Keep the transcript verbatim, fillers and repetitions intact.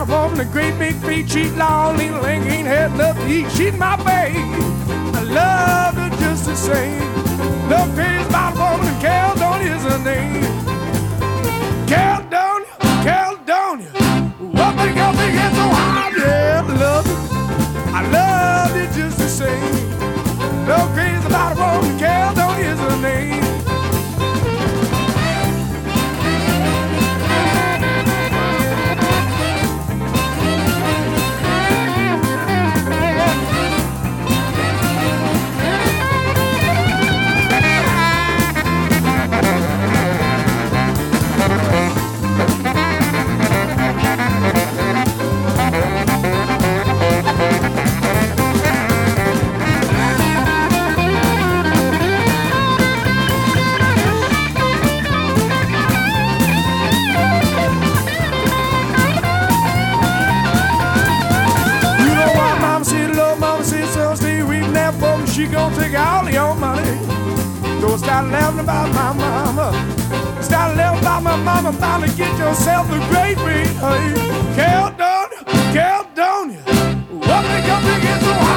about a woman, a great big feet, she's long, lean, leg, ain't had enough to eat. She's my babe. I love her just the same. Love crazy about a woman, and Caledonia is her name. Caledonia, Caledonia, what make your big head so high? Yeah, I love it. I love it just the same. Love crazy about a woman, and Caledonia is her name. She gon' take all your money. Don't start laughing about my mama. Start laughing about my mama. Bound to get yourself a great big hey. Caledonia, Caledonia, what make your big head so high?